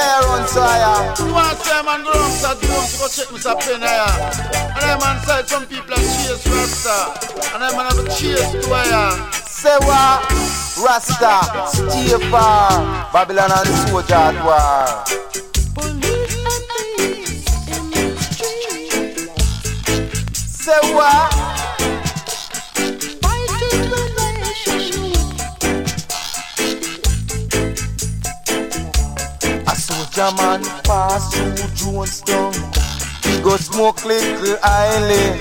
Care on fire. You want to say man go down to go check Mr. Penn here. And then man said some people are chase Rasta. And then man have a chase to here. Say what? Rasta, stay far. Babylon and soldier at war. Say what? A soldier man pass through Jonestown. He go smoke little island.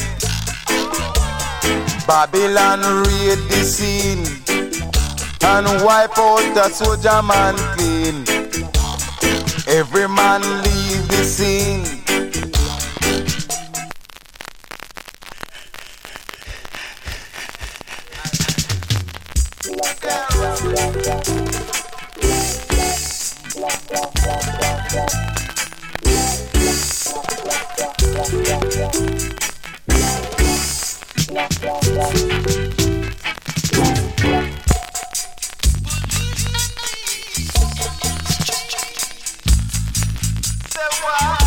Babylon raid the scene and wipe out the soldier man clean. Every man leave the scene. Say what?